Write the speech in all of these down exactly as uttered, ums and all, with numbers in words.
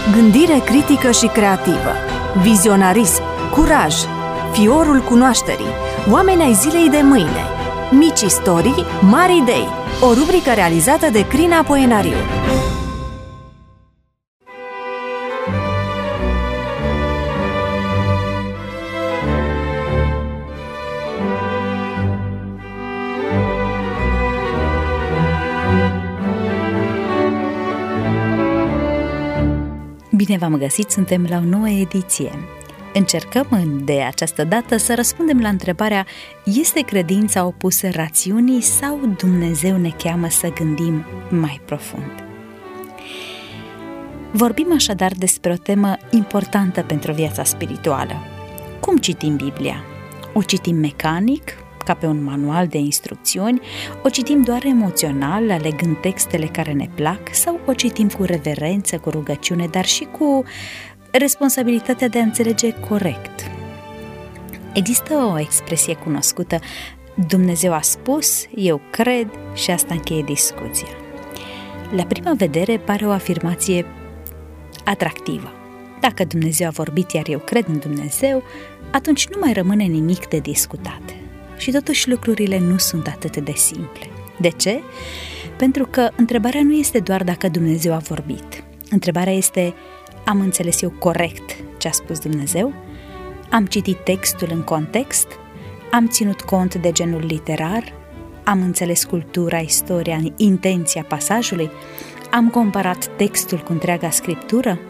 Gândire critică și creativă, vizionarism, curaj, fiorul cunoașterii, oameni ai zilei de mâine, mici istorii, mari idei, o rubrică realizată de Crina Poenariu. Bine v-am găsit, suntem la o nouă ediție. Încercăm de această dată să răspundem la întrebarea: este credința opusă rațiunii sau Dumnezeu ne cheamă să gândim mai profund? Vorbim așadar despre o temă importantă pentru viața spirituală. Cum citim Biblia? O citim mecanic, ca pe un manual de instrucțiuni, o citim doar emoțional, alegând textele care ne plac, sau o citim cu reverență, cu rugăciune, dar și cu responsabilitatea de a înțelege corect? Există o expresie cunoscută: Dumnezeu a spus, eu cred, și asta încheie discuția. La prima vedere pare o afirmație atractivă. Dacă Dumnezeu a vorbit, iar eu cred în Dumnezeu, atunci nu mai rămâne nimic de discutat. Și totuși lucrurile nu sunt atât de simple. De ce? Pentru că întrebarea nu este doar dacă Dumnezeu a vorbit. Întrebarea este: am înțeles eu corect ce a spus Dumnezeu? Am citit textul în context? Am ținut cont de genul literar? Am înțeles cultura, istoria, intenția pasajului? Am comparat textul cu întreaga scriptură?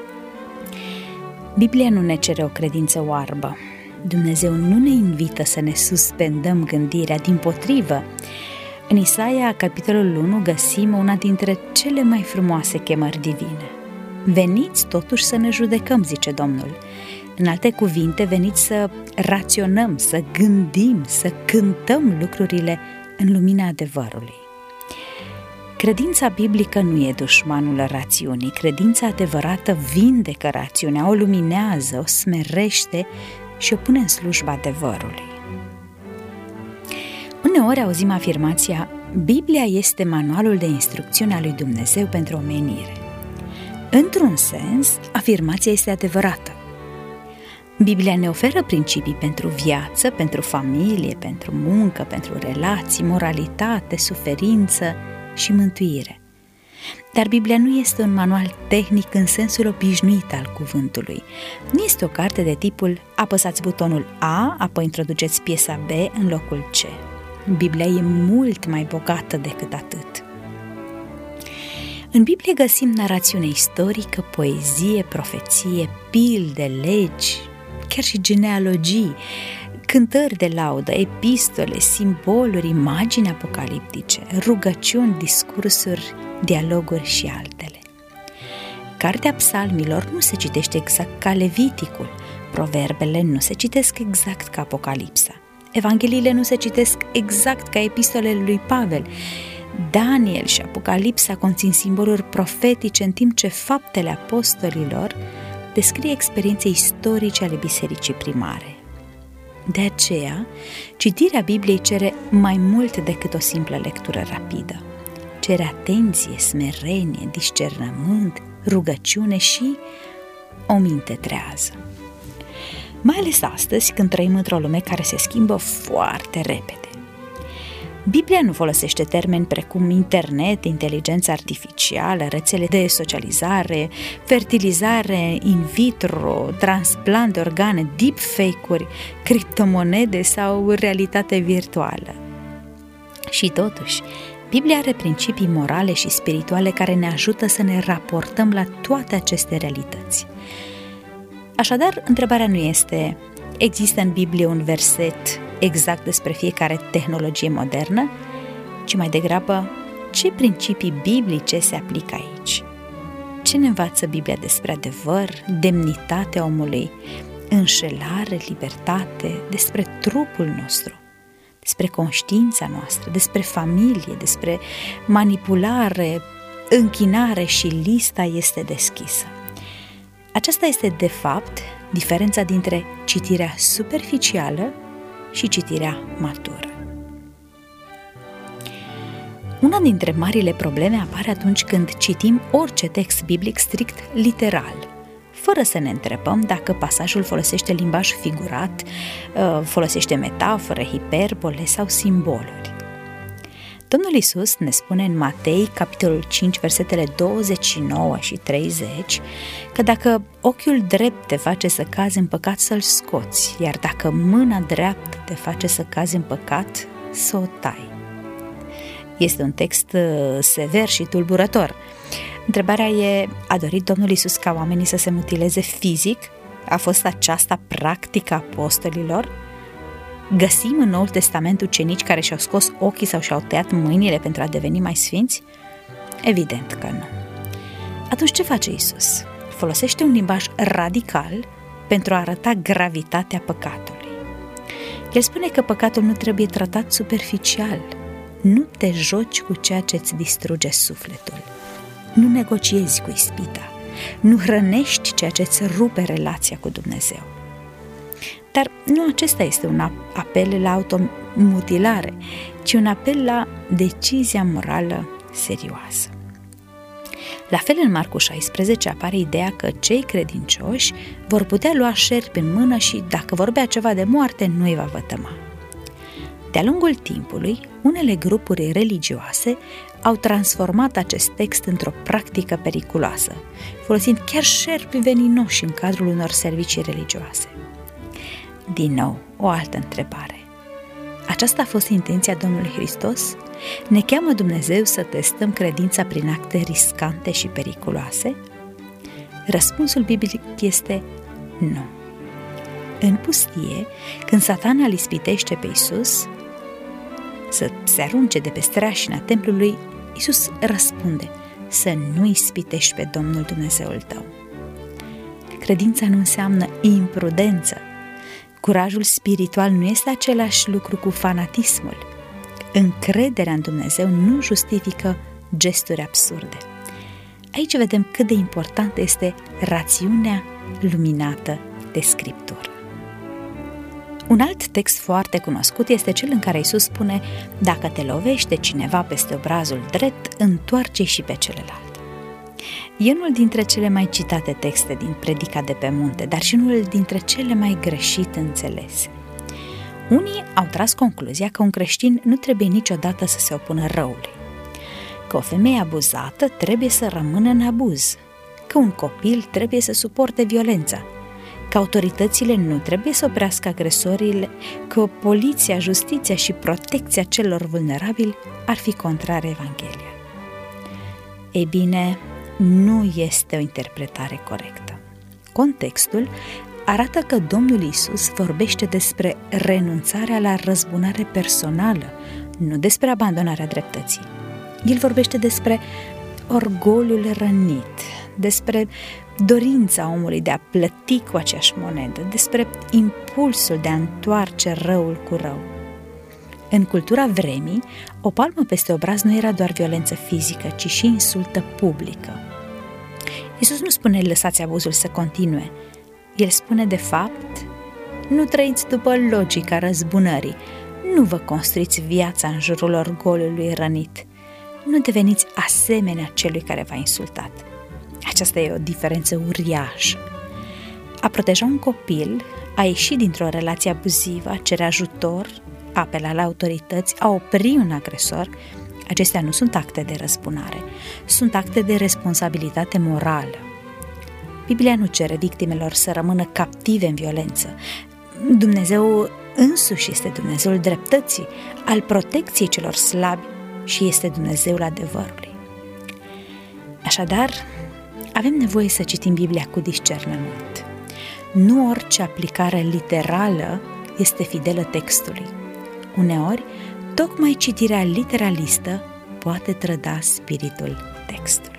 Biblia nu ne cere o credință oarbă. Dumnezeu nu ne invită să ne suspendăm gândirea, dimpotrivă. În Isaia, capitolul unu, găsim una dintre cele mai frumoase chemări divine. Veniți totuși să ne judecăm, zice Domnul. În alte cuvinte, veniți să raționăm, să gândim, să cântăm lucrurile în lumina adevărului. Credința biblică nu e dușmanul rațiunii. Credința adevărată vindecă rațiunea, o luminează, o smerește și o pune în slujba adevărului. Uneori auzim afirmația: Biblia este manualul de instrucțiune al lui Dumnezeu pentru omenire. Într-un sens, afirmația este adevărată. Biblia ne oferă principii pentru viață, pentru familie, pentru muncă, pentru relații, moralitate, suferință și mântuire. Dar Biblia nu este un manual tehnic în sensul obișnuit al cuvântului. Nu este o carte de tipul: apăsați butonul A, apoi introduceți piesa B în locul C. Biblia e mult mai bogată decât atât. În Biblie găsim narațiune istorică, poezie, profeție, pilde, legi, chiar și genealogii, cântări de laudă, epistole, simboluri, imagini apocaliptice, rugăciuni, discursuri, dialoguri și altele. Cartea Psalmilor nu se citește exact ca Leviticul, Proverbele nu se citesc exact ca Apocalipsa, Evangheliile nu se citesc exact ca epistolele lui Pavel, Daniel și Apocalipsa conțin simboluri profetice, în timp ce Faptele Apostolilor descrie experiențe istorice ale bisericii primare. De aceea, citirea Bibliei cere mai mult decât o simplă lectură rapidă. Cere atenție, smerenie, discernământ, rugăciune și o minte trează. Mai ales astăzi, când trăim într-o lume care se schimbă foarte repede. Biblia nu folosește termeni precum internet, inteligență artificială, rețele de socializare, fertilizare in vitro, transplant de organe, deepfake-uri, criptomonede sau realitate virtuală. Și totuși, Biblia are principii morale și spirituale care ne ajută să ne raportăm la toate aceste realități. Așadar, întrebarea nu este: există în Biblie un verset exact despre fiecare tehnologie modernă, ci mai degrabă: ce principii biblice se aplică aici? Ce ne învață Biblia despre adevăr, demnitatea omului, înșelare, libertate, despre trupul nostru, despre conștiința noastră, despre familie, despre manipulare, închinare, și lista este deschisă. Aceasta este, de fapt, diferența dintre citirea superficială și citirea matură. Una dintre marile probleme apare atunci când citim orice text biblic strict literal, fără să ne întrebăm dacă pasajul folosește limbaj figurat, folosește metafore, hiperbole sau simboluri. Domnul Iisus ne spune în Matei, capitolul cinci, versetele douăzeci și nouă și treizeci, că dacă ochiul drept te face să cazi în păcat, să-l scoți, iar dacă mâna dreaptă te face să cazi în păcat, să o tai. Este un text sever și tulburător. Întrebarea e, a dorit Domnul Iisus ca oamenii să se mutileze fizic? A fost aceasta practica apostolilor? Găsim în Noul Testament ucenici care și-au scos ochii sau și-au tăiat mâinile pentru a deveni mai sfinți? Evident că nu. Atunci ce face Iisus? Folosește un limbaj radical pentru a arăta gravitatea păcatului. El spune că păcatul nu trebuie tratat superficial. Nu te joci cu ceea ce îți distruge sufletul. Nu negociezi cu ispita. Nu hrănești ceea ce îți rupe relația cu Dumnezeu. Dar nu acesta este un apel la automutilare, ci un apel la decizia morală serioasă. La fel, în Marcu șaisprezece apare ideea că cei credincioși vor putea lua șerpi în mână și, dacă vor bea ceva de moarte, nu îi va vătăma. De-a lungul timpului, unele grupuri religioase au transformat acest text într-o practică periculoasă, folosind chiar șerpi veninoși în cadrul unor servicii religioase. Din nou, o altă întrebare. Aceasta a fost intenția Domnului Hristos? Ne cheamă Dumnezeu să testăm credința prin acte riscante și periculoase? Răspunsul biblic este nu. În pustie, când Satana îl ispitește pe Iisus să se arunce de pe streașina templului, Iisus răspunde: să nu ispitești pe Domnul Dumnezeul tău. Credința nu înseamnă imprudență. Curajul spiritual nu este același lucru cu fanatismul. Încrederea în Dumnezeu nu justifică gesturi absurde. Aici vedem cât de importantă este rațiunea luminată de Scriptură. Un alt text foarte cunoscut este cel în care Iisus spune: dacă te lovește cineva peste obrazul drept, întoarce și pe celălalt. E unul dintre cele mai citate texte din Predica de pe munte, dar și unul dintre cele mai greșit înțelese. Unii au tras concluzia că un creștin nu trebuie niciodată să se opună răului, că o femeie abuzată trebuie să rămână în abuz, că un copil trebuie să suporte violența, că autoritățile nu trebuie să oprească agresorile, că poliția, justiția și protecția celor vulnerabili ar fi contrare Evanghelia. Ei bine, nu este o interpretare corectă. Contextul arată că Domnul Iisus vorbește despre renunțarea la răzbunare personală, nu despre abandonarea dreptății. El vorbește despre orgoliul rănit, despre dorința omului de a plăti cu aceeași monedă, despre impulsul de a întoarce răul cu rău. În cultura vremii, o palmă peste obraz nu era doar violență fizică, ci și insultă publică. Iisus nu spune lăsați abuzul să continue. El spune de fapt: nu trăiți după logica răzbunării, nu vă construiți viața în jurul orgoliului rănit, nu deveniți asemenea celui care v-a insultat. Aceasta e o diferență uriașă. A proteja un copil, a ieși dintr-o relație abuzivă, a cere ajutor, a apela la autorități, a opri un agresor, acestea nu sunt acte de răzbunare, sunt acte de responsabilitate morală. Biblia nu cere victimelor să rămână captive în violență. Dumnezeu însuși este Dumnezeul dreptății, al protecției celor slabi și este Dumnezeul adevărului. Așadar, avem nevoie să citim Biblia cu discernământ. Nu orice aplicare literală este fidelă textului. Uneori, tocmai citirea literalistă poate trăda spiritul textului.